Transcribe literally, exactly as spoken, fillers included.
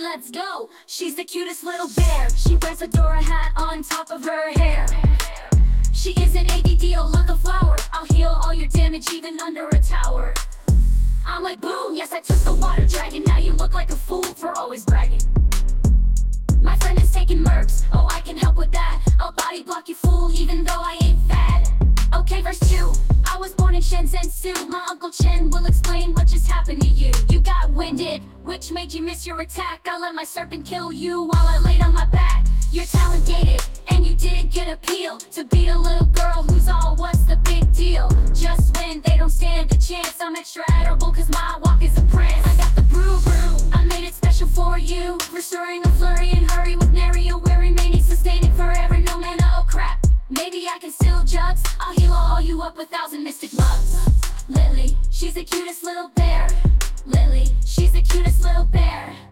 let's go. She's the cutest little bear. She wears a Dora hat on top of her hair. She is an A D D O like a flower. I'll heal all your damage even under a tower. I'm like boom, yes I took the water dragon. Now you look like a fool for always bragging. My friend is taking mercs, oh I can help with that. I'll body block you fool even though I ain't fat. Okay, verse two. I was born in Shenzhen Su. My Uncle Chen will explain what just happened to you. You got winded, which made you miss your attack. I let my serpent kill you while I laid on my back. You're talented, and you did get appeal to beat a little girl who's all what's the big deal. Just when they don't stand a chance, I'm extra edible cause my walk is a prance. I got the brew brew, I made it special for you. Restoring a flurry and hurry with nary a weary remaining sustaining forever, no mana, oh crap. Maybe I can still jugs, I'll heal all you up a thousand mystic mugs. Lily, she's the cutest little bear. Lily, she's the cutest little bear.